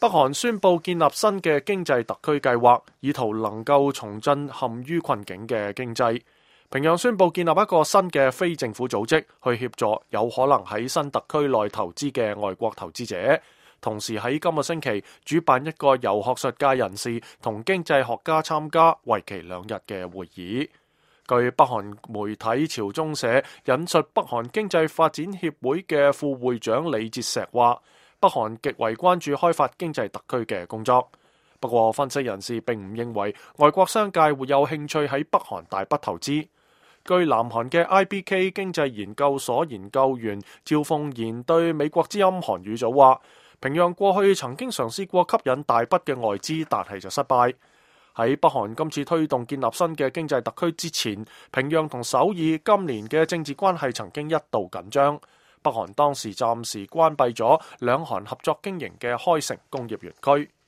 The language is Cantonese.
北韓宣布建立新嘅經濟特區計劃，以圖能夠重振陷於困境嘅經濟。平壤宣布建立一個新嘅非政府組織，去協助有可能喺新特區內投資嘅外國投資者。同時喺今個星期主辦一個由學術界人士同經濟學家參加，為期2日嘅會議。據北韓媒體朝中社引述北韓經濟發展協會嘅副會長李哲石話，北韓極為關注開發經濟特區嘅工作。不過，分析人士並唔認為外國商界會有興趣喺北韓大筆投資。據南韓嘅 IBK 經濟研究所研究員趙鳳賢對美國之音韓語組話，平壤過去曾經嘗試過吸引大筆嘅外資，但係就失敗。喺北韓今次推動建立新嘅經濟特區之前，平壤同首爾今年嘅政治關係曾經一度緊張。北韓當時暫時關閉咗兩韓合作經營嘅開城工業園區。